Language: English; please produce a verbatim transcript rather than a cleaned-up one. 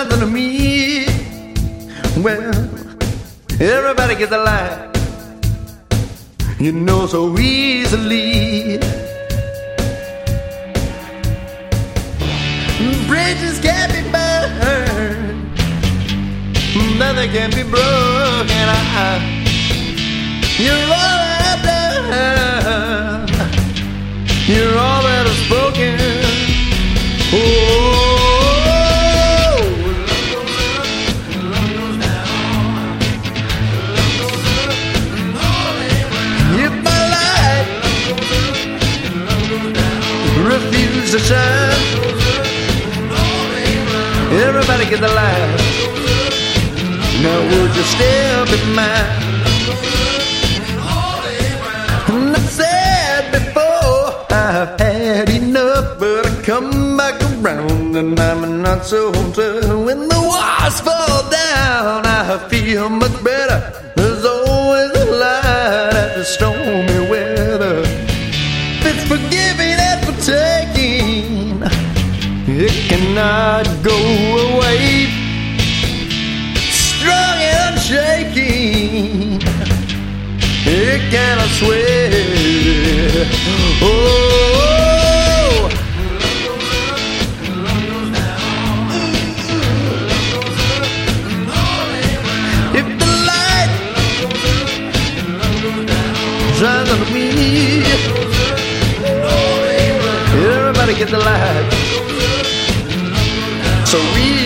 shines on me. Well, everybody gets a light, you know, so easily. Bridges can't be burned, nothing can be broken. I, you're all I've done, you're all that I've spoken. Oh, if my light refuses to shine, everybody get the light. Now would you step in mine? And I said before, I've had enough, but I come back around and I'm not so tough. When the walls fall down, I feel much better. There's always a light after stormy weather. It's forgiving and for taking, it cannot go away. Strong and unshaking, it cannot sway. Oh, if the light shines on me, everybody get the light. So we